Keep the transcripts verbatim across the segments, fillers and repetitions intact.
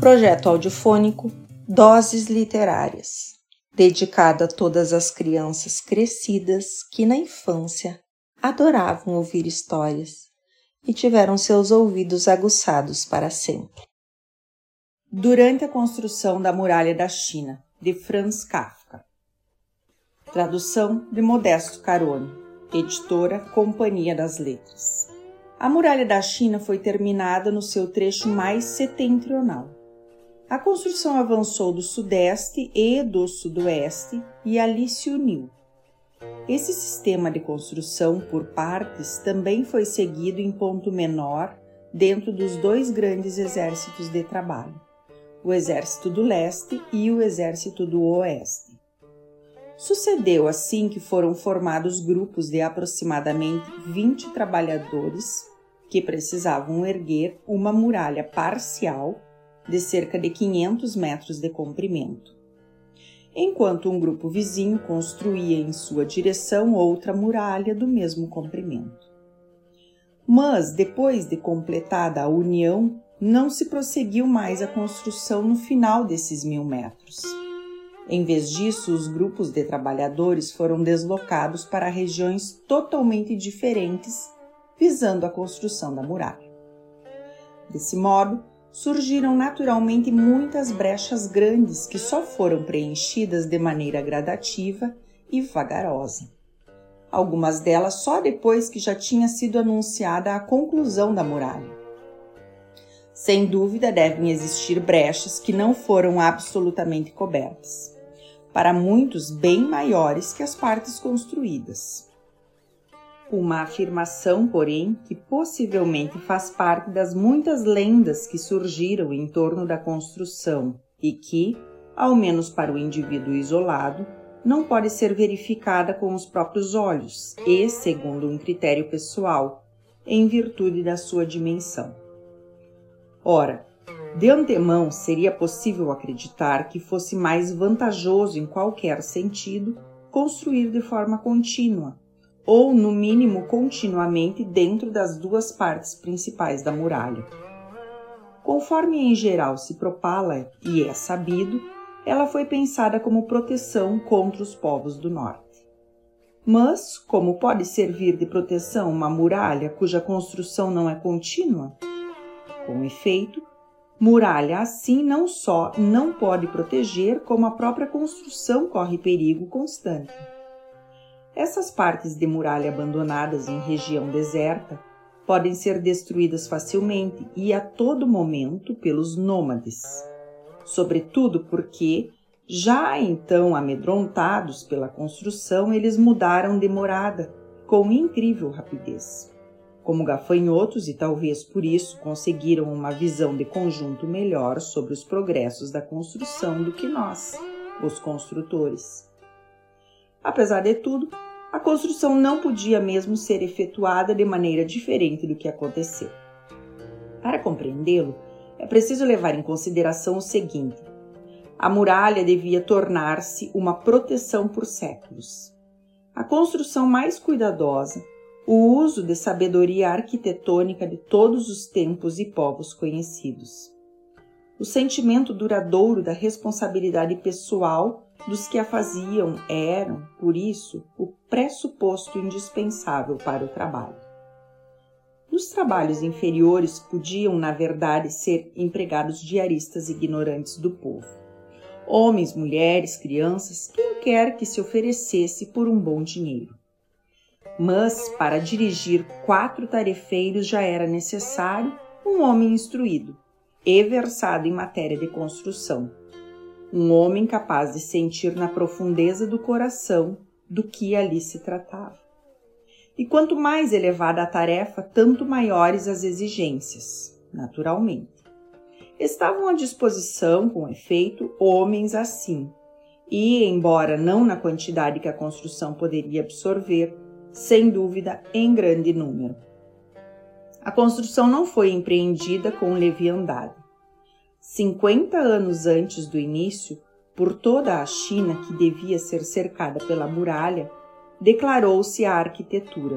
Projeto audiofônico Doses Literárias, dedicado a todas as crianças crescidas que na infância adoravam ouvir histórias e tiveram seus ouvidos aguçados para sempre. Durante a construção da Muralha da China, de Franz Kafka. Tradução de Modesto Carone, editora Companhia das Letras. A Muralha da China foi terminada no seu trecho mais setentrional. A construção avançou do sudeste e do sudoeste e ali se uniu. Esse sistema de construção por partes também foi seguido em ponto menor dentro dos dois grandes exércitos de trabalho, o Exército do Leste e o Exército do Oeste. Sucedeu assim que foram formados grupos de aproximadamente vinte trabalhadores que precisavam erguer uma muralha parcial de cerca de quinhentos metros de comprimento, enquanto um grupo vizinho construía em sua direção outra muralha do mesmo comprimento. Mas, depois de completada a união, não se prosseguiu mais a construção no final desses mil metros. Em vez disso, os grupos de trabalhadores foram deslocados para regiões totalmente diferentes, visando a construção da muralha. Desse modo, surgiram naturalmente muitas brechas grandes que só foram preenchidas de maneira gradativa e vagarosa. Algumas delas só depois que já tinha sido anunciada a conclusão da muralha. Sem dúvida, devem existir brechas que não foram absolutamente cobertas, para muitos bem maiores que as partes construídas. Uma afirmação, porém, que possivelmente faz parte das muitas lendas que surgiram em torno da construção e que, ao menos para o indivíduo isolado, não pode ser verificada com os próprios olhos e, segundo um critério pessoal, em virtude da sua dimensão. Ora, de antemão seria possível acreditar que fosse mais vantajoso em qualquer sentido construir de forma contínua, ou, no mínimo, continuamente dentro das duas partes principais da muralha. Conforme em geral se propala e é sabido, ela foi pensada como proteção contra os povos do norte. Mas, como pode servir de proteção uma muralha cuja construção não é contínua? Com efeito, muralha assim não só não pode proteger, como a própria construção corre perigo constante. Essas partes de muralha abandonadas em região deserta podem ser destruídas facilmente e a todo momento pelos nômades, sobretudo porque, já então amedrontados pela construção, eles mudaram de morada com incrível rapidez. Como gafanhotos e talvez por isso conseguiram uma visão de conjunto melhor sobre os progressos da construção do que nós, os construtores. Apesar de tudo, a construção não podia mesmo ser efetuada de maneira diferente do que aconteceu. Para compreendê-lo, é preciso levar em consideração o seguinte: a muralha devia tornar-se uma proteção por séculos. A construção mais cuidadosa, o uso de sabedoria arquitetônica de todos os tempos e povos conhecidos. O sentimento duradouro da responsabilidade pessoal dos que a faziam eram, por isso, o pressuposto indispensável para o trabalho. Nos trabalhos inferiores podiam, na verdade, ser empregados diaristas ignorantes do povo. Homens, mulheres, crianças, quem quer que se oferecesse por um bom dinheiro. Mas, para dirigir quatro tarefeiros já era necessário um homem instruído e versado em matéria de construção. Um homem capaz de sentir na profundeza do coração do que ali se tratava. E quanto mais elevada a tarefa, tanto maiores as exigências, naturalmente. Estavam à disposição, com efeito, homens assim, e, embora não na quantidade que a construção poderia absorver, sem dúvida em grande número. A construção não foi empreendida com leviandade. Cinquenta anos antes do início, por toda a China, que devia ser cercada pela muralha, declarou-se a arquitetura,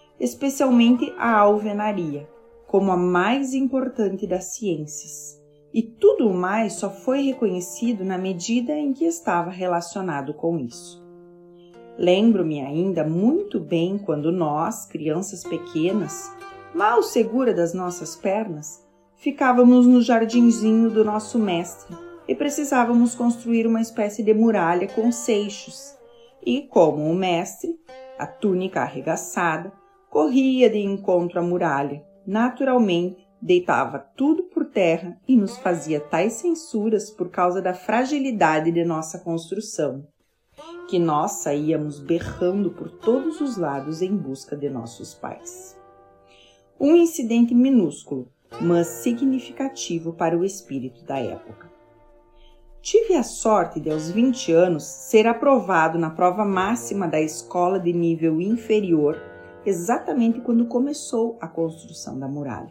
especialmente a alvenaria, como a mais importante das ciências, e tudo o mais só foi reconhecido na medida em que estava relacionado com isso. Lembro-me ainda muito bem quando nós, crianças pequenas, mal segura das nossas pernas, ficávamos no jardinzinho do nosso mestre e precisávamos construir uma espécie de muralha com seixos. E como o mestre, a túnica arregaçada, corria de encontro à muralha, naturalmente deitava tudo por terra e nos fazia tais censuras por causa da fragilidade de nossa construção, que nós saíamos berrando por todos os lados em busca de nossos pais. Um incidente minúsculo, mas significativo para o espírito da época. Tive a sorte de, aos vinte anos, ser aprovado na prova máxima da escola de nível inferior, exatamente quando começou a construção da muralha.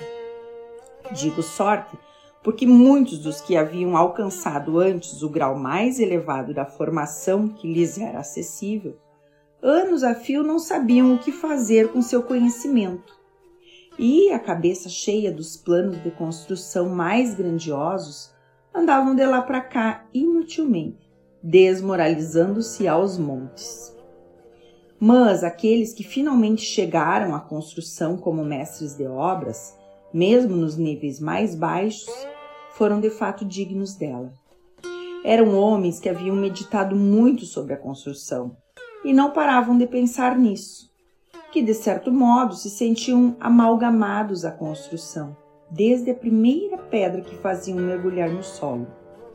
Digo sorte porque muitos dos que haviam alcançado antes o grau mais elevado da formação que lhes era acessível, anos a fio não sabiam o que fazer com seu conhecimento. E, a cabeça cheia dos planos de construção mais grandiosos, andavam de lá para cá inutilmente, desmoralizando-se aos montes. Mas aqueles que finalmente chegaram à construção como mestres de obras, mesmo nos níveis mais baixos, foram de fato dignos dela. Eram homens que haviam meditado muito sobre a construção e não paravam de pensar nisso, que de certo modo se sentiam amalgamados à construção, desde a primeira pedra que faziam mergulhar no solo.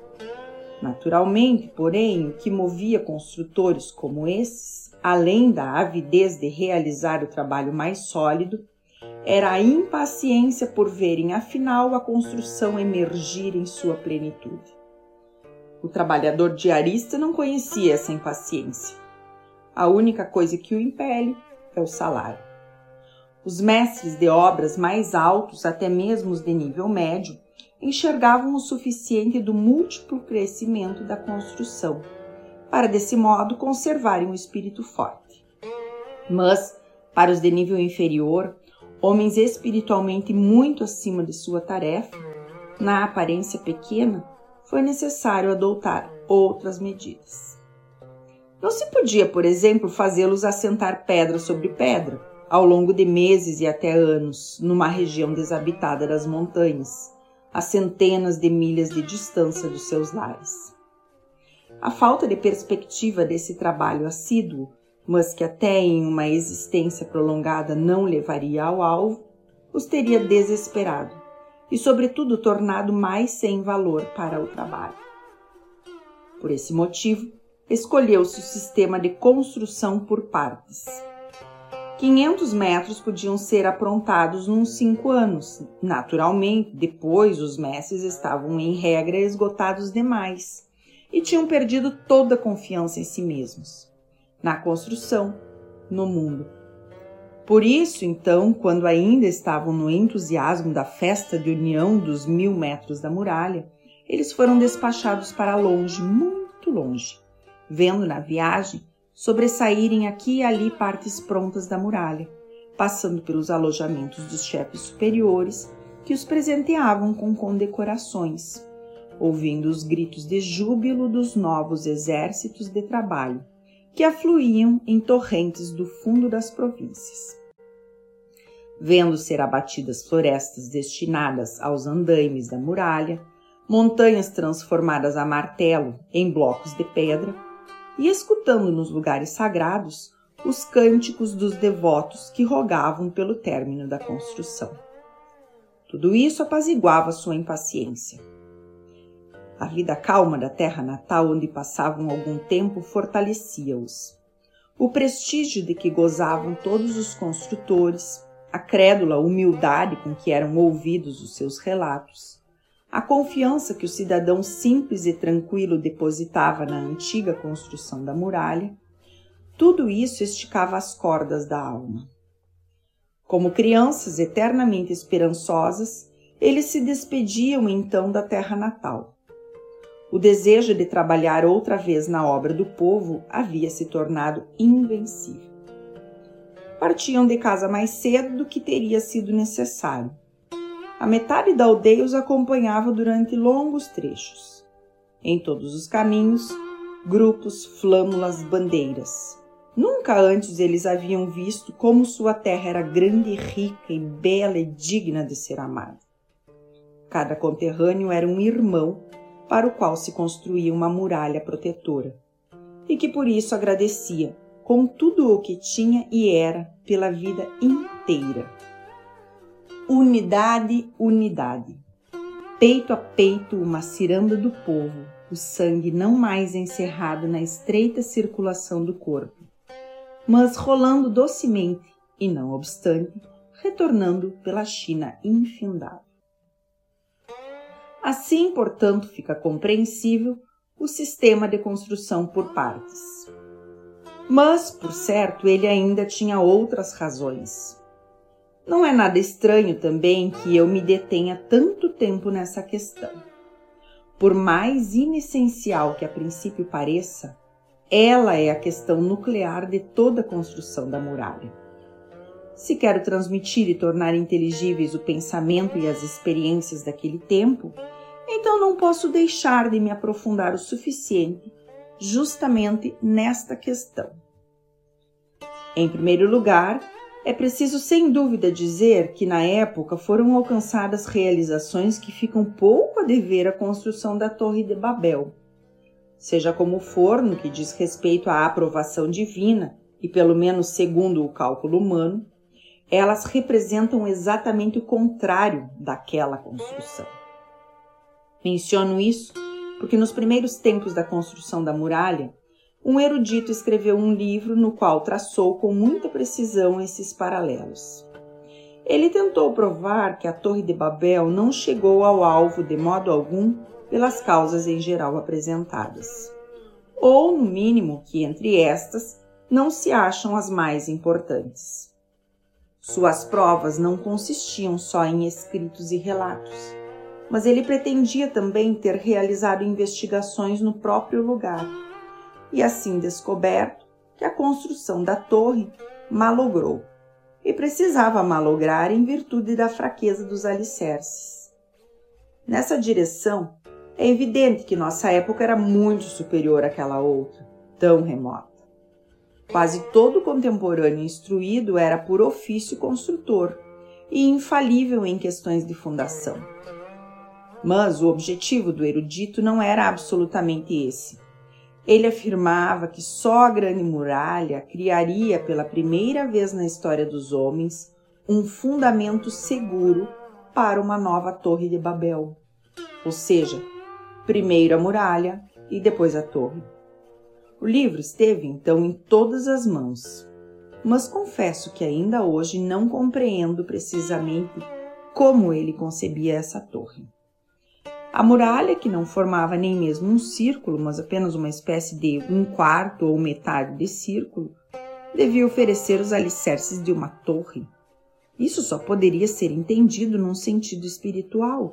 Naturalmente, porém, o que movia construtores como esses, além da avidez de realizar o trabalho mais sólido, era a impaciência por verem, afinal, a construção emergir em sua plenitude. O trabalhador diarista não conhecia essa impaciência. A única coisa que o impele é o salário. Os mestres de obras mais altos, até mesmo os de nível médio, enxergavam o suficiente do múltiplo crescimento da construção, para desse modo conservarem o espírito forte. Mas, para os de nível inferior, homens espiritualmente muito acima de sua tarefa, na aparência pequena, foi necessário adotar outras medidas. Não se podia, por exemplo, fazê-los assentar pedra sobre pedra, ao longo de meses e até anos, numa região desabitada das montanhas, a centenas de milhas de distância dos seus lares. A falta de perspectiva desse trabalho assíduo, mas que até em uma existência prolongada não levaria ao alvo, os teria desesperado e, sobretudo, tornado mais sem valor para o trabalho. Por esse motivo, escolheu-se o sistema de construção por partes. quinhentos metros podiam ser aprontados nos cinco anos. Naturalmente, depois os mestres estavam, em regra, esgotados demais e tinham perdido toda a confiança em si mesmos, na construção, no mundo. Por isso, então, quando ainda estavam no entusiasmo da festa de união dos mil metros da muralha, eles foram despachados para longe, muito longe, vendo na viagem sobressaírem aqui e ali partes prontas da muralha, passando pelos alojamentos dos chefes superiores que os presenteavam com condecorações, ouvindo os gritos de júbilo dos novos exércitos de trabalho que afluíam em torrentes do fundo das províncias. Vendo ser abatidas florestas destinadas aos andaimes da muralha, montanhas transformadas a martelo em blocos de pedra, e escutando nos lugares sagrados os cânticos dos devotos que rogavam pelo término da construção. Tudo isso apaziguava sua impaciência. A vida calma da terra natal onde passavam algum tempo fortalecia-os. O prestígio de que gozavam todos os construtores, a crédula humildade com que eram ouvidos os seus relatos, a confiança que o cidadão simples e tranquilo depositava na antiga construção da muralha, tudo isso esticava as cordas da alma. Como crianças eternamente esperançosas, eles se despediam então da terra natal. O desejo de trabalhar outra vez na obra do povo havia se tornado invencível. Partiam de casa mais cedo do que teria sido necessário. A metade da aldeia os acompanhava durante longos trechos. Em todos os caminhos, grupos, flâmulas, bandeiras. Nunca antes eles haviam visto como sua terra era grande e rica e bela e digna de ser amada. Cada conterrâneo era um irmão para o qual se construía uma muralha protetora, e que por isso agradecia com tudo o que tinha e era pela vida inteira. Unidade, unidade. Peito a peito, uma ciranda do povo, o sangue não mais encerrado na estreita circulação do corpo, mas rolando docemente e, não obstante, retornando pela China infindável. Assim, portanto, fica compreensível o sistema de construção por partes. Mas, por certo, ele ainda tinha outras razões. Não é nada estranho também que eu me detenha tanto tempo nessa questão. Por mais inessencial que a princípio pareça, ela é a questão nuclear de toda a construção da muralha. Se quero transmitir e tornar inteligíveis o pensamento e as experiências daquele tempo, então não posso deixar de me aprofundar o suficiente justamente nesta questão. Em primeiro lugar, é preciso sem dúvida dizer que na época foram alcançadas realizações que ficam pouco a dever à construção da Torre de Babel. Seja como for, no que diz respeito à aprovação divina, e pelo menos segundo o cálculo humano, elas representam exatamente o contrário daquela construção. Menciono isso porque nos primeiros tempos da construção da muralha, um erudito escreveu um livro no qual traçou com muita precisão esses paralelos. Ele tentou provar que a Torre de Babel não chegou ao alvo de modo algum pelas causas em geral apresentadas, ou, no mínimo, que entre estas não se acham as mais importantes. Suas provas não consistiam só em escritos e relatos, mas ele pretendia também ter realizado investigações no próprio lugar, e assim descoberto que a construção da torre malogrou, e precisava malograr em virtude da fraqueza dos alicerces. Nessa direção, é evidente que nossa época era muito superior àquela outra, tão remota. Quase todo contemporâneo instruído era por ofício construtor e infalível em questões de fundação. Mas o objetivo do erudito não era absolutamente esse. Ele afirmava que só a grande muralha criaria pela primeira vez na história dos homens um fundamento seguro para uma nova Torre de Babel. Ou seja, primeiro a muralha e depois a torre. O livro esteve então em todas as mãos, mas confesso que ainda hoje não compreendo precisamente como ele concebia essa torre. A muralha, que não formava nem mesmo um círculo, mas apenas uma espécie de um quarto ou metade de círculo, devia oferecer os alicerces de uma torre. Isso só poderia ser entendido num sentido espiritual.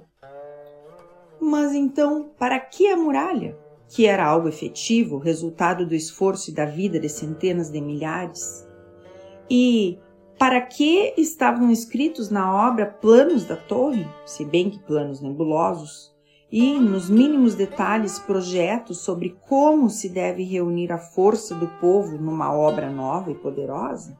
Mas então, para que a muralha? Que era algo efetivo, resultado do esforço e da vida de centenas de milhares? E para que estavam escritos na obra planos da torre, se bem que planos nebulosos, e, nos mínimos detalhes, projetos sobre como se deve reunir a força do povo numa obra nova e poderosa?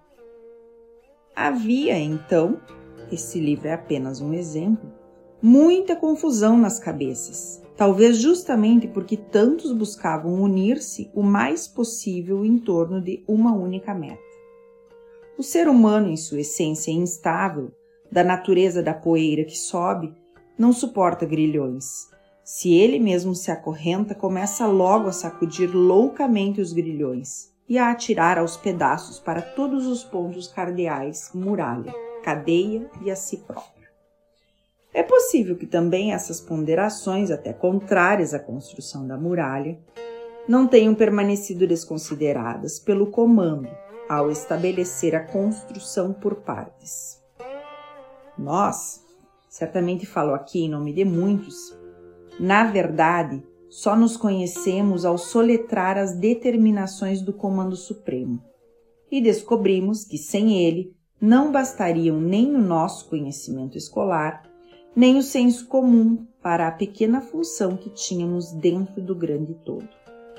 Havia, então, esse livro é apenas um exemplo, muita confusão nas cabeças, talvez justamente porque tantos buscavam unir-se o mais possível em torno de uma única meta. O ser humano, em sua essência instável, da natureza da poeira que sobe, não suporta grilhões. Se ele mesmo se acorrenta, começa logo a sacudir loucamente os grilhões e a atirar aos pedaços para todos os pontos cardeais, muralha, cadeia e a si próprio. É possível que também essas ponderações, até contrárias à construção da muralha, não tenham permanecido desconsideradas pelo comando ao estabelecer a construção por partes. Nós, certamente falo aqui em nome de muitos, na verdade, só nos conhecemos ao soletrar as determinações do Comando Supremo e descobrimos que sem ele não bastariam nem o nosso conhecimento escolar, nem o senso comum para a pequena função que tínhamos dentro do grande todo.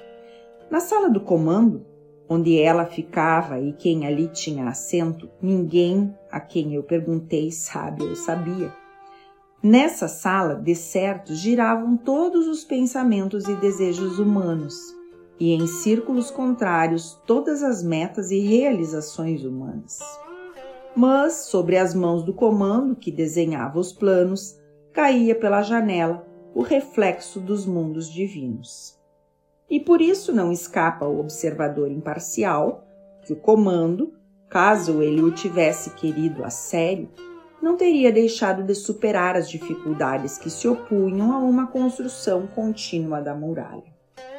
Na sala do comando, onde ela ficava e quem ali tinha assento, ninguém a quem eu perguntei sabe ou sabia. Nessa sala, de certo, giravam todos os pensamentos e desejos humanos, e em círculos contrários todas as metas e realizações humanas. Mas, sobre as mãos do comando, que desenhava os planos, caía pela janela o reflexo dos mundos divinos. E por isso não escapa ao observador imparcial que o comando, caso ele o tivesse querido a sério, não teria deixado de superar as dificuldades que se opunham a uma construção contínua da muralha.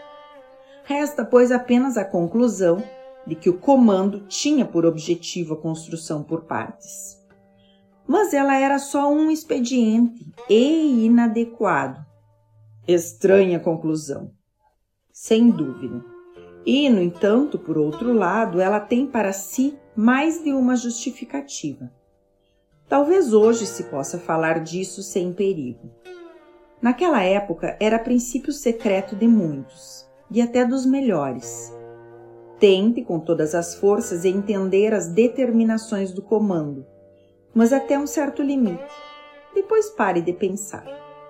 Resta, pois, apenas a conclusão de que o comando tinha por objetivo a construção por partes. Mas ela era só um expediente e inadequado. Estranha conclusão. Sem dúvida. E, no entanto, por outro lado, ela tem para si mais de uma justificativa. Talvez hoje se possa falar disso sem perigo. Naquela época era princípio secreto de muitos, e até dos melhores. Tente com todas as forças entender as determinações do comando, mas até um certo limite. Depois pare de pensar.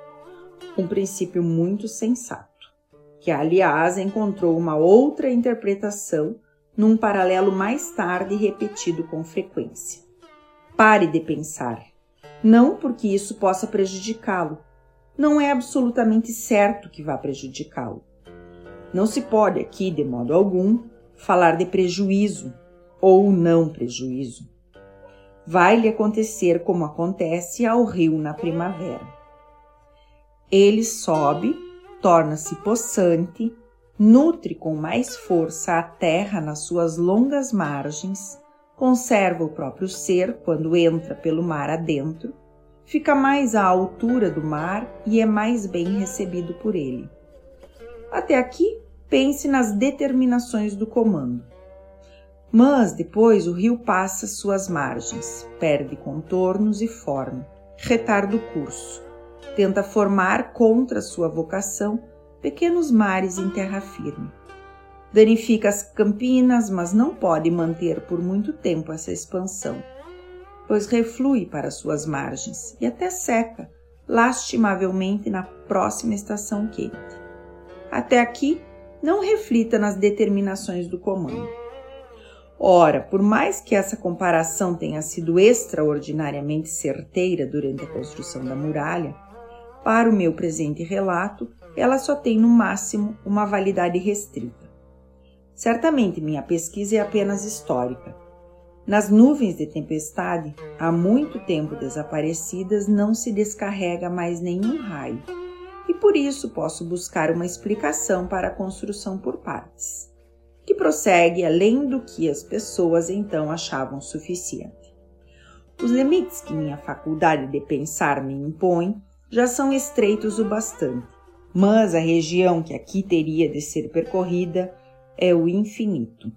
Um princípio muito sensato, que aliás encontrou uma outra interpretação num paralelo mais tarde repetido com frequência. Pare de pensar, não porque isso possa prejudicá-lo. Não é absolutamente certo que vá prejudicá-lo. Não se pode aqui, de modo algum, falar de prejuízo ou não prejuízo. Vai-lhe acontecer como acontece ao rio na primavera. Ele sobe, torna-se possante, nutre com mais força a terra nas suas longas margens, conserva o próprio ser quando entra pelo mar adentro, fica mais à altura do mar e é mais bem recebido por ele. Até aqui, pense nas determinações do comando. Mas depois o rio passa suas margens, perde contornos e forma, retarda o curso, tenta formar contra sua vocação pequenos mares em terra firme. Danifica as campinas, mas não pode manter por muito tempo essa expansão, pois reflui para suas margens e até seca, lastimavelmente na próxima estação quente. Até aqui, não reflita nas determinações do comando. Ora, por mais que essa comparação tenha sido extraordinariamente certeira durante a construção da muralha, para o meu presente relato, ela só tem no máximo uma validade restrita. Certamente minha pesquisa é apenas histórica. Nas nuvens de tempestade, há muito tempo desaparecidas, não se descarrega mais nenhum raio, e por isso posso buscar uma explicação para a construção por partes, que prossegue além do que as pessoas então achavam suficiente. Os limites que minha faculdade de pensar me impõe já são estreitos o bastante, mas a região que aqui teria de ser percorrida é o infinito.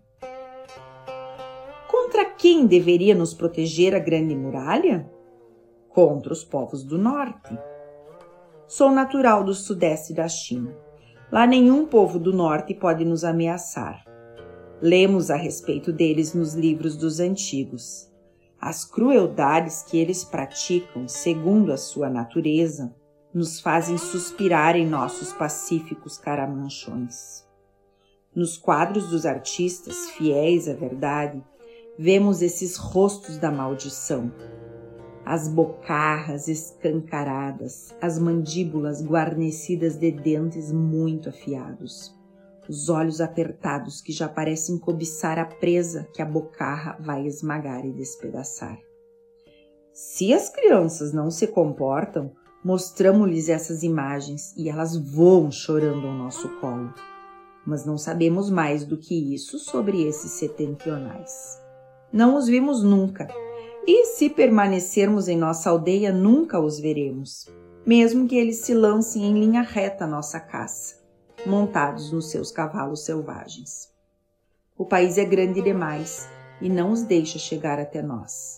Contra quem deveria nos proteger a Grande Muralha? Contra os povos do norte. Sou natural do sudeste da China. Lá nenhum povo do norte pode nos ameaçar. Lemos a respeito deles nos livros dos antigos. As crueldades que eles praticam, segundo a sua natureza, nos fazem suspirar em nossos pacíficos caramanchões. Nos quadros dos artistas, fiéis à verdade, vemos esses rostos da maldição. As bocarras escancaradas, as mandíbulas guarnecidas de dentes muito afiados, os olhos apertados que já parecem cobiçar a presa que a bocarra vai esmagar e despedaçar. Se as crianças não se comportam, mostramos-lhes essas imagens e elas voam chorando ao nosso colo. Mas não sabemos mais do que isso sobre esses setentrionais. Não os vimos nunca, e se permanecermos em nossa aldeia, nunca os veremos, mesmo que eles se lancem em linha reta à nossa caça, montados nos seus cavalos selvagens. O país é grande demais e não os deixa chegar até nós.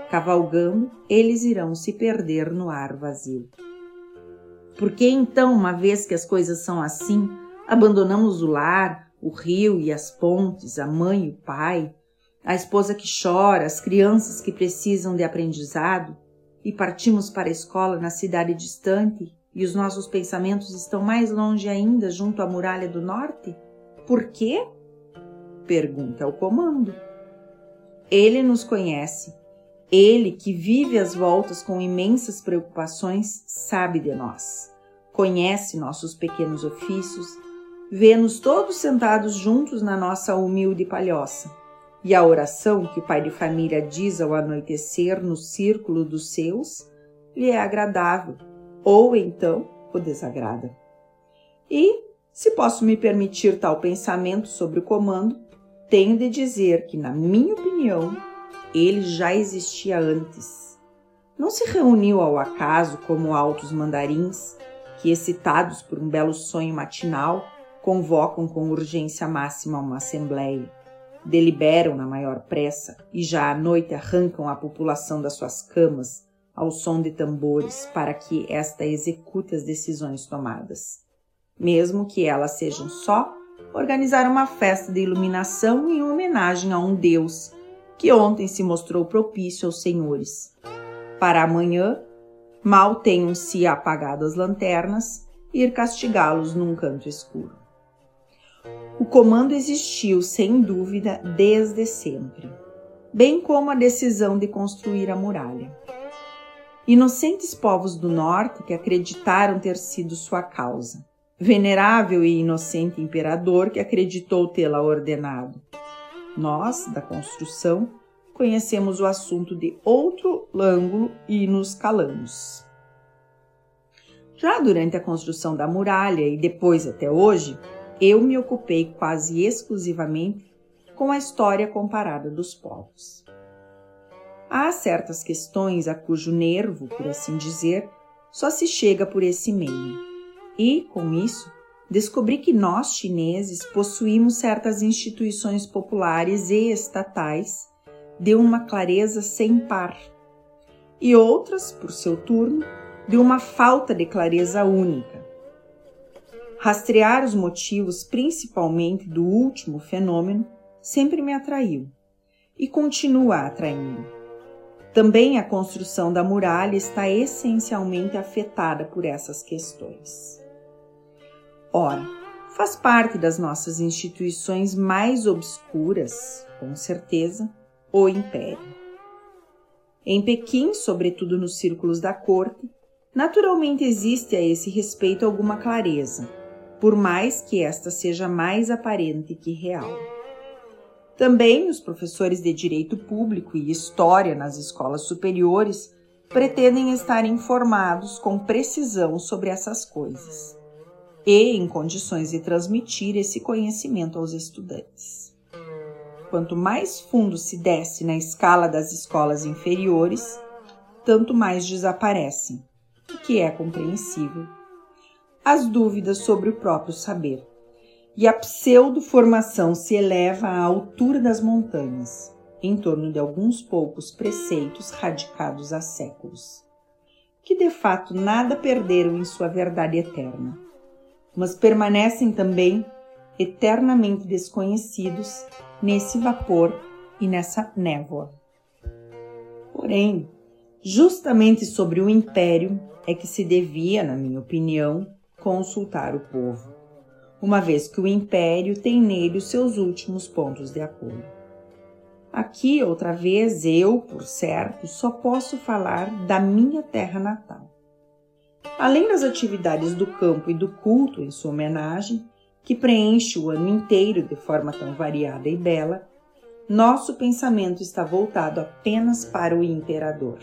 Cavalgando, eles irão se perder no ar vazio. Por que então, uma vez que as coisas são assim, abandonamos o lar, o rio e as pontes, a mãe e o pai, a esposa que chora, as crianças que precisam de aprendizado, e partimos para a escola na cidade distante, e os nossos pensamentos estão mais longe ainda, junto à muralha do norte? Por quê? Pergunta o comando. Ele nos conhece. Ele, que vive às voltas com imensas preocupações, sabe de nós. Conhece nossos pequenos ofícios, vê-nos todos sentados juntos na nossa humilde palhoça. E a oração que o pai de família diz ao anoitecer no círculo dos seus, lhe é agradável, ou então o desagrada. E, se posso me permitir tal pensamento sobre o comando, tenho de dizer que, na minha opinião, ele já existia antes. Não se reuniu ao acaso como altos mandarins, que, excitados por um belo sonho matinal, convocam com urgência máxima uma assembleia, deliberam na maior pressa e já à noite arrancam a população das suas camas ao som de tambores para que esta execute as decisões tomadas, mesmo que elas sejam só organizar uma festa de iluminação em homenagem a um Deus que ontem se mostrou propício aos senhores. Para amanhã, mal tenham-se apagado as lanternas, ir castigá-los num canto escuro. O comando existiu, sem dúvida, desde sempre, bem como a decisão de construir a muralha. Inocentes povos do norte que acreditaram ter sido sua causa, venerável e inocente imperador que acreditou tê-la ordenado. Nós, da construção, conhecemos o assunto de outro ângulo e nos calamos. Já durante a construção da muralha e depois até hoje, eu me ocupei quase exclusivamente com a história comparada dos povos. Há certas questões a cujo nervo, por assim dizer, só se chega por esse meio. E, com isso, descobri que nós, chineses, possuímos certas instituições populares e estatais de uma clareza sem par, e outras, por seu turno, de uma falta de clareza única. Rastrear os motivos, principalmente do último fenômeno, sempre me atraiu e continua atraindo. Também a construção da muralha está essencialmente afetada por essas questões. Ora, faz parte das nossas instituições mais obscuras, com certeza, o Império. Em Pequim, sobretudo nos círculos da corte, naturalmente existe a esse respeito alguma clareza, por mais que esta seja mais aparente que real. Também os professores de Direito Público e História nas escolas superiores pretendem estar informados com precisão sobre essas coisas e em condições de transmitir esse conhecimento aos estudantes. Quanto mais fundo se desce na escala das escolas inferiores, tanto mais desaparecem, o que é compreensível, as dúvidas sobre o próprio saber, e a pseudo-formação se eleva à altura das montanhas, em torno de alguns poucos preceitos radicados há séculos, que de fato nada perderam em sua verdade eterna, mas permanecem também eternamente desconhecidos nesse vapor e nessa névoa. Porém, justamente sobre o império é que se devia, na minha opinião, consultar o povo, uma vez que o império tem nele os seus últimos pontos de apoio. Aqui, outra vez, eu, por certo, só posso falar da minha terra natal. Além das atividades do campo e do culto em sua homenagem, que preenche o ano inteiro de forma tão variada e bela, nosso pensamento está voltado apenas para o imperador.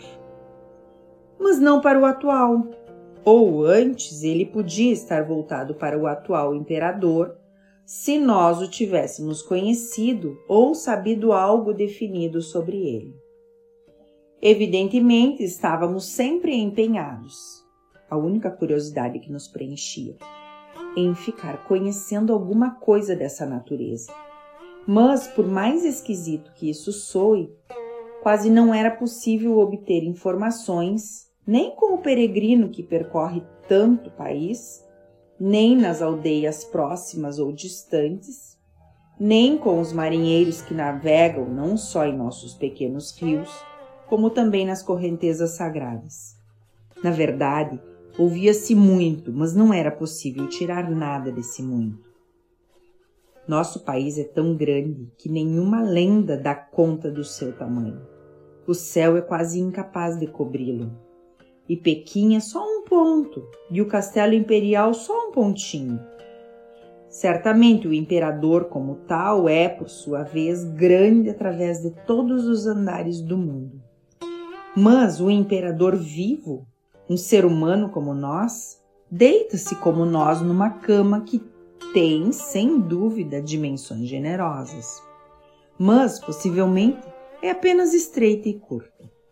Mas não para o atual, ou antes ele podia estar voltado para o atual imperador, se nós o tivéssemos conhecido ou sabido algo definido sobre ele. Evidentemente, estávamos sempre empenhados, a única curiosidade que nos preenchia, em ficar conhecendo alguma coisa dessa natureza. Mas, por mais esquisito que isso soe, quase não era possível obter informações, nem com o peregrino que percorre tanto país, nem nas aldeias próximas ou distantes, nem com os marinheiros que navegam não só em nossos pequenos rios, como também nas correntezas sagradas. Na verdade, ouvia-se muito, mas não era possível tirar nada desse muito. Nosso país é tão grande que nenhuma lenda dá conta do seu tamanho. O céu é quase incapaz de cobri-lo. E Pequim é só um ponto, e o Castelo Imperial só um pontinho. Certamente o imperador como tal é, por sua vez, grande através de todos os andares do mundo. Mas o imperador vivo, um ser humano como nós, deita-se como nós numa cama que tem, sem dúvida, dimensões generosas. Mas, possivelmente, é apenas estreita e curta.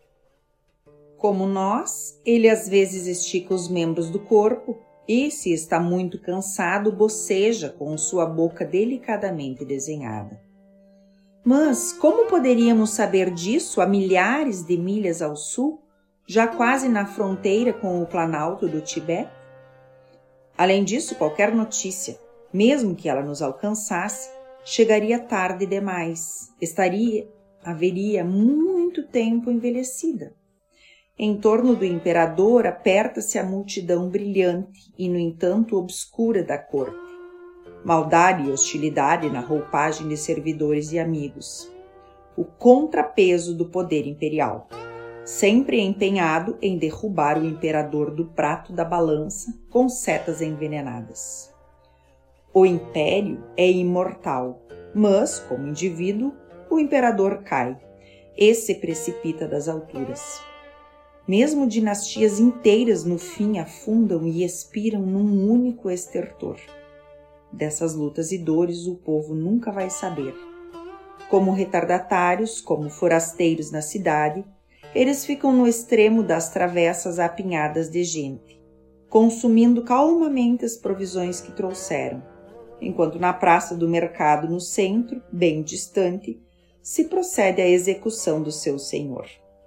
Como nós, ele às vezes estica os membros do corpo e, se está muito cansado, boceja com sua boca delicadamente desenhada. Mas como poderíamos saber disso a milhares de milhas ao sul, já quase na fronteira com o Planalto do Tibete? Além disso, qualquer notícia, mesmo que ela nos alcançasse, chegaria tarde demais, estaria, haveria muito tempo envelhecida. Em torno do imperador aperta-se a multidão brilhante e, no entanto, obscura da corte. Maldade e hostilidade na roupagem de servidores e amigos. O contrapeso do poder imperial, sempre empenhado em derrubar o imperador do prato da balança com setas envenenadas. O império é imortal, mas, como indivíduo, o imperador cai e se precipita das alturas. Mesmo dinastias inteiras no fim afundam e expiram num único estertor. Dessas lutas e dores o povo nunca vai saber. Como retardatários, como forasteiros na cidade, eles ficam no extremo das travessas apinhadas de gente, consumindo calmamente as provisões que trouxeram, enquanto na praça do mercado no centro, bem distante, se procede à execução do seu senhor.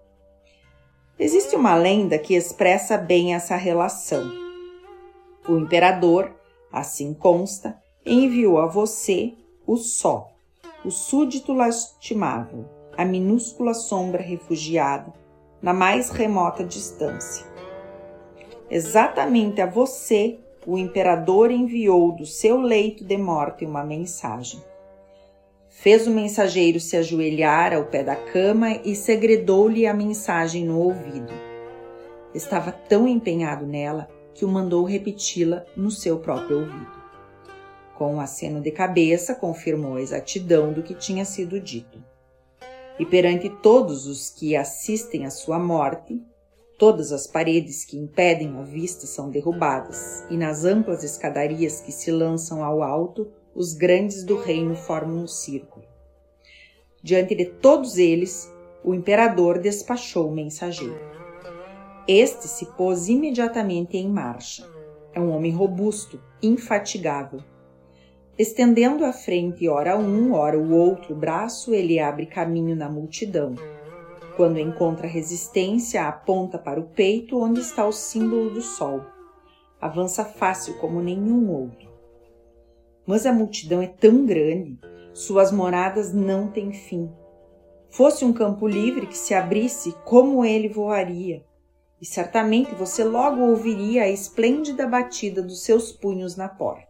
Existe uma lenda que expressa bem essa relação. O imperador, assim consta, enviou a você o só, o súdito lastimável, a minúscula sombra refugiada, na mais remota distância. Exatamente a você, o imperador enviou do seu leito de morte uma mensagem. Fez o mensageiro se ajoelhar ao pé da cama e segredou-lhe a mensagem no ouvido. Estava tão empenhado nela que o mandou repeti-la no seu próprio ouvido. Com um aceno de cabeça, confirmou a exatidão do que tinha sido dito. E perante todos os que assistem à sua morte, todas as paredes que impedem a vista são derrubadas, e nas amplas escadarias que se lançam ao alto, os grandes do reino formam um círculo. Diante de todos eles, o imperador despachou o mensageiro. Este se pôs imediatamente em marcha. É um homem robusto, infatigável. Estendendo à frente ora um, ora o outro braço, ele abre caminho na multidão. Quando encontra resistência, aponta para o peito onde está o símbolo do sol. Avança fácil como nenhum outro. Mas a multidão é tão grande, suas moradas não têm fim. Fosse um campo livre que se abrisse, como ele voaria, e certamente você logo ouviria a esplêndida batida dos seus punhos na porta.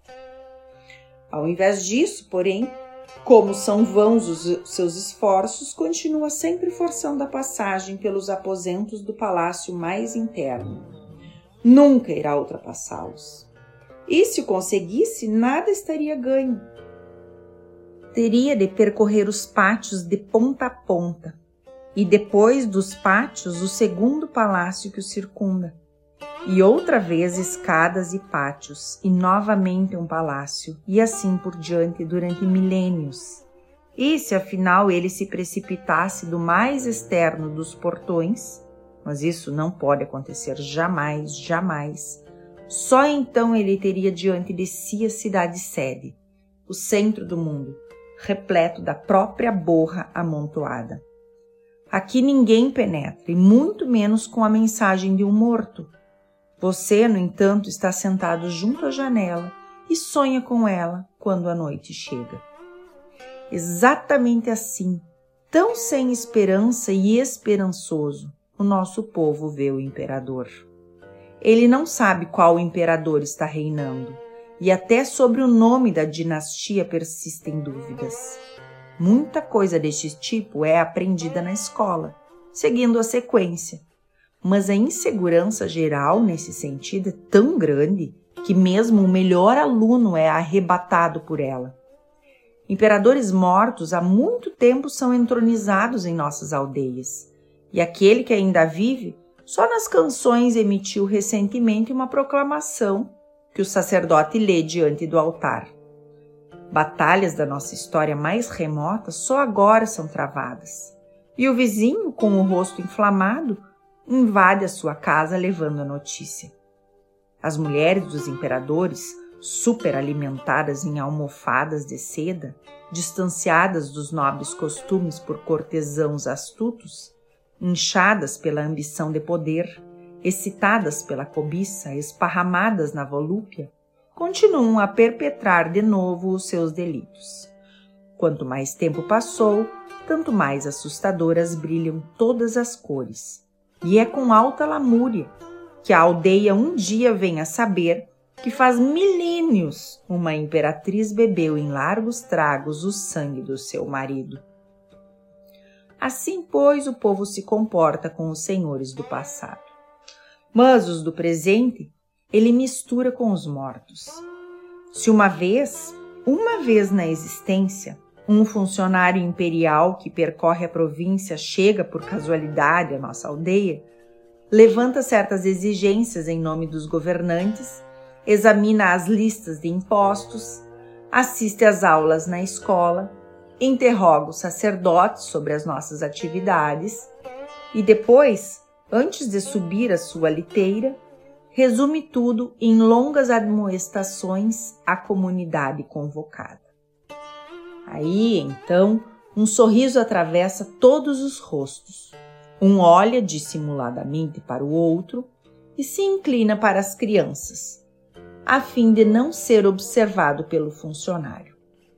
Ao invés disso, porém, como são vãos os seus esforços, continua sempre forçando a passagem pelos aposentos do palácio mais interno. Nunca irá ultrapassá-los. E se o conseguisse, nada estaria ganho. Teria de percorrer os pátios de ponta a ponta, e depois dos pátios o segundo palácio que o circunda, e outra vez escadas e pátios, e novamente um palácio, e assim por diante durante milênios. E se afinal ele se precipitasse do mais externo dos portões, mas isso não pode acontecer jamais, jamais, só então ele teria diante de si a cidade-sede, o centro do mundo, repleto da própria borra amontoada. Aqui ninguém penetra, e muito menos com a mensagem de um morto. Você, no entanto, está sentado junto à janela e sonha com ela quando a noite chega. Exatamente assim, tão sem esperança e esperançoso, o nosso povo vê o imperador. Ele não sabe qual imperador está reinando, e até sobre o nome da dinastia persistem dúvidas. Muita coisa deste tipo é aprendida na escola, seguindo a sequência, mas a insegurança geral nesse sentido é tão grande que mesmo o melhor aluno é arrebatado por ela. Imperadores mortos há muito tempo são entronizados em nossas aldeias, e aquele que ainda vive só nas canções emitiu recentemente uma proclamação que o sacerdote lê diante do altar. Batalhas da nossa história mais remota só agora são travadas, e o vizinho, com o rosto inflamado, invade a sua casa levando a notícia. As mulheres dos imperadores, superalimentadas em almofadas de seda, distanciadas dos nobres costumes por cortesãos astutos, inchadas pela ambição de poder, excitadas pela cobiça, esparramadas na volúpia, continuam a perpetrar de novo os seus delitos. Quanto mais tempo passou, tanto mais assustadoras brilham todas as cores. E é com alta lamúria que a aldeia um dia vem a saber que faz milênios uma imperatriz bebeu em largos tragos o sangue do seu marido. Assim, pois, o povo se comporta com os senhores do passado. Mas os do presente ele mistura com os mortos. Se uma vez, uma vez na existência, um funcionário imperial que percorre a província chega por casualidade à nossa aldeia, levanta certas exigências em nome dos governantes, examina as listas de impostos, assiste às aulas na escola, interroga os sacerdotes sobre as nossas atividades e depois, antes de subir a sua liteira, resume tudo em longas admoestações à comunidade convocada. Aí, então, um sorriso atravessa todos os rostos. Um olha dissimuladamente para o outro e se inclina para as crianças, a fim de não ser observado pelo funcionário.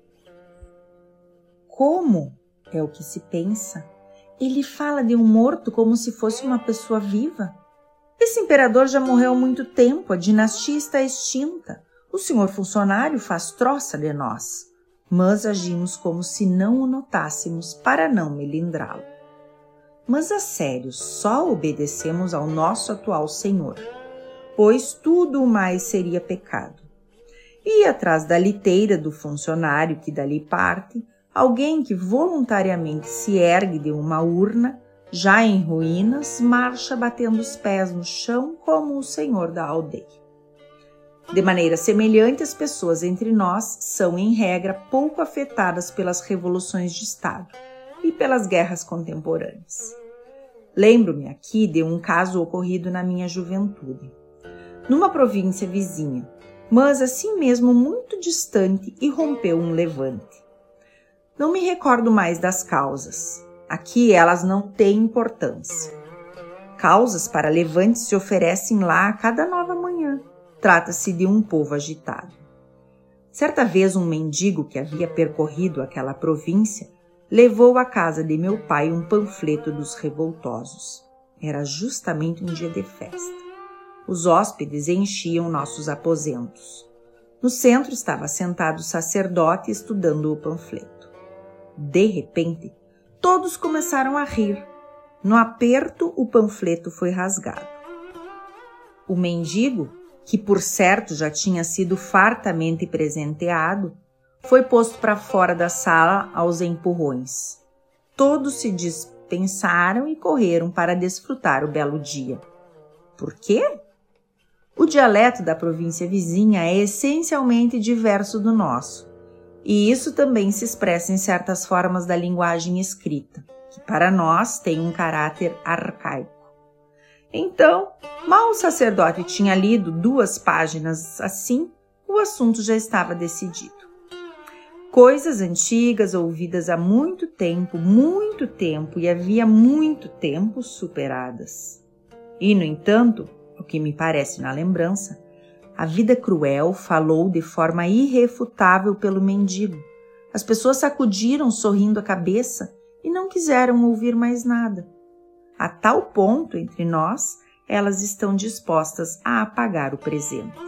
Como? É o que se pensa. Ele fala de um morto como se fosse uma pessoa viva. Esse imperador já morreu há muito tempo, a dinastia está extinta. O senhor funcionário faz troça de nós, mas agimos como se não o notássemos para não melindrá-lo. Mas a sério, só obedecemos ao nosso atual senhor, pois tudo o mais seria pecado. E atrás da liteira do funcionário que dali parte, alguém que voluntariamente se ergue de uma urna, já em ruínas, marcha batendo os pés no chão como o senhor da aldeia. De maneira semelhante, as pessoas entre nós são, em regra, pouco afetadas pelas revoluções de Estado e pelas guerras contemporâneas. Lembro-me aqui de um caso ocorrido na minha juventude, numa província vizinha, mas assim mesmo muito distante, irrompeu um levante. Não me recordo mais das causas. Aqui elas não têm importância. Causas para levantes se oferecem lá a cada nova manhã. Trata-se de um povo agitado. Certa vez um mendigo que havia percorrido aquela província levou à casa de meu pai um panfleto dos revoltosos. Era justamente um dia de festa. Os hóspedes enchiam nossos aposentos. No centro estava sentado o sacerdote estudando o panfleto. De repente, todos começaram a rir. No aperto, o panfleto foi rasgado. O mendigo, que por certo já tinha sido fartamente presenteado, foi posto para fora da sala aos empurrões. Todos se dispensaram e correram para desfrutar o belo dia. Por quê? O dialeto da província vizinha é essencialmente diverso do nosso, e isso também se expressa em certas formas da linguagem escrita, que para nós tem um caráter arcaico. Então, mal o sacerdote tinha lido duas páginas assim, o assunto já estava decidido. Coisas antigas ouvidas há muito tempo, muito tempo e havia muito tempo superadas. E, no entanto, o que me parece na lembrança, a vida cruel falou de forma irrefutável pelo mendigo. As pessoas sacudiram sorrindo a cabeça e não quiseram ouvir mais nada. A tal ponto, entre nós, elas estão dispostas a apagar o presente.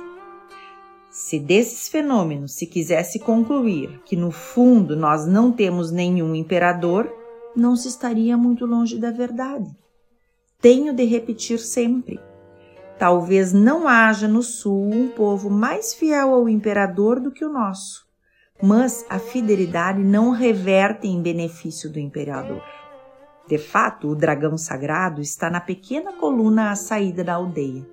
Se desses fenômenos se quisesse concluir que, no fundo, nós não temos nenhum imperador, não se estaria muito longe da verdade. Tenho de repetir sempre. Talvez não haja no Sul um povo mais fiel ao imperador do que o nosso, mas a fidelidade não reverte em benefício do imperador. De fato, o dragão sagrado está na pequena coluna à saída da aldeia,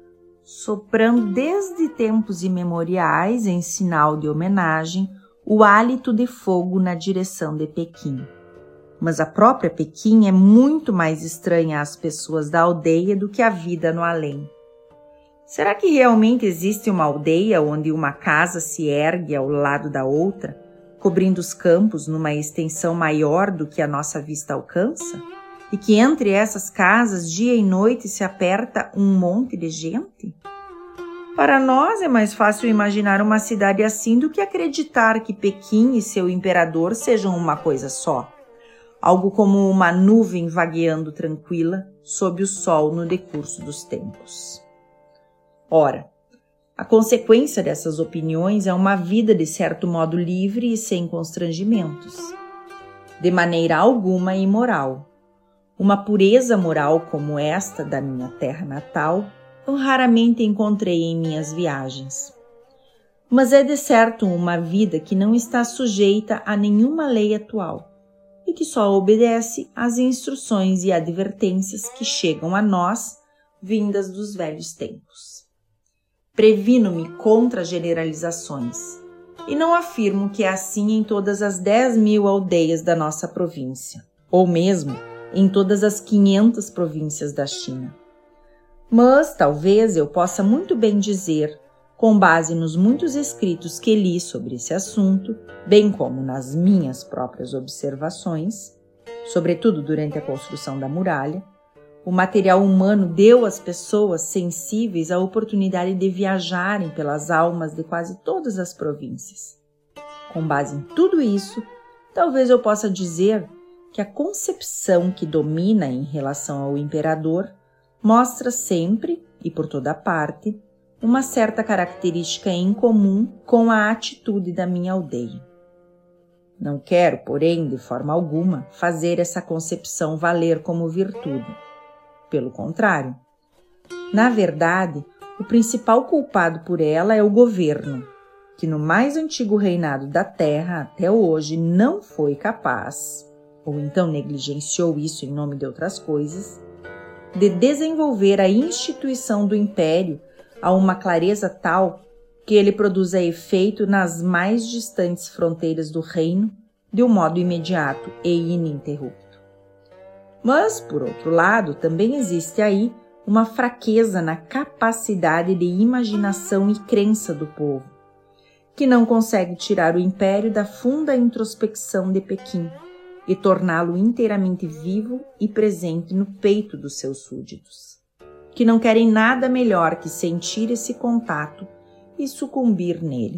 soprando desde tempos imemoriais, em sinal de homenagem, o hálito de fogo na direção de Pequim. Mas a própria Pequim é muito mais estranha às pessoas da aldeia do que a vida no além. Será que realmente existe uma aldeia onde uma casa se ergue ao lado da outra, cobrindo os campos numa extensão maior do que a nossa vista alcança? E que entre essas casas, dia e noite, se aperta um monte de gente? Para nós é mais fácil imaginar uma cidade assim do que acreditar que Pequim e seu imperador sejam uma coisa só. Algo como uma nuvem vagueando tranquila sob o sol no decurso dos tempos. Ora, a consequência dessas opiniões é uma vida de certo modo livre e sem constrangimentos. De maneira alguma imoral. Uma pureza moral como esta da minha terra natal, eu raramente encontrei em minhas viagens. Mas é de certo uma vida que não está sujeita a nenhuma lei atual e que só obedece às instruções e advertências que chegam a nós vindas dos velhos tempos. Previno-me contra generalizações e não afirmo que é assim em todas as dez mil aldeias da nossa província, ou mesmo em todas as quinhentas províncias da China. Mas talvez eu possa muito bem dizer, com base nos muitos escritos que li sobre esse assunto, bem como nas minhas próprias observações, sobretudo durante a construção da muralha, o material humano deu às pessoas sensíveis a oportunidade de viajarem pelas almas de quase todas as províncias. Com base em tudo isso, talvez eu possa dizer que a concepção que domina em relação ao imperador mostra sempre, e por toda parte, uma certa característica em comum com a atitude da minha aldeia. Não quero, porém, de forma alguma, fazer essa concepção valer como virtude. Pelo contrário, na verdade, o principal culpado por ela é o governo, que no mais antigo reinado da terra até hoje não foi capaz, ou então negligenciou isso em nome de outras coisas, de desenvolver a instituição do império a uma clareza tal que ele produza efeito nas mais distantes fronteiras do reino de um modo imediato e ininterrupto. Mas, por outro lado, também existe aí uma fraqueza na capacidade de imaginação e crença do povo, que não consegue tirar o império da funda introspecção de Pequim e torná-lo inteiramente vivo e presente no peito dos seus súditos, que não querem nada melhor que sentir esse contato e sucumbir nele.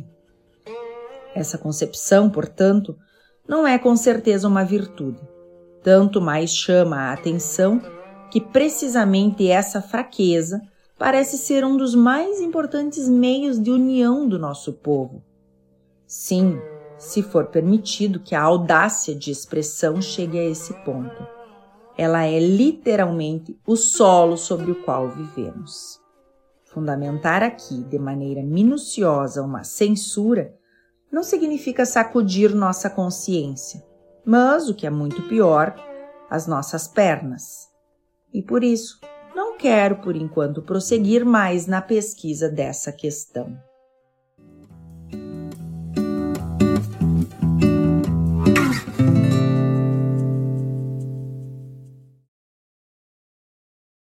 Essa concepção, portanto, não é com certeza uma virtude. Tanto mais chama a atenção que precisamente essa fraqueza parece ser um dos mais importantes meios de união do nosso povo. Sim, se for permitido que a audácia de expressão chegue a esse ponto. Ela é literalmente o solo sobre o qual vivemos. Fundamentar aqui de maneira minuciosa uma censura não significa sacudir nossa consciência, mas, o que é muito pior, as nossas pernas. E por isso, não quero, por enquanto, prosseguir mais na pesquisa dessa questão.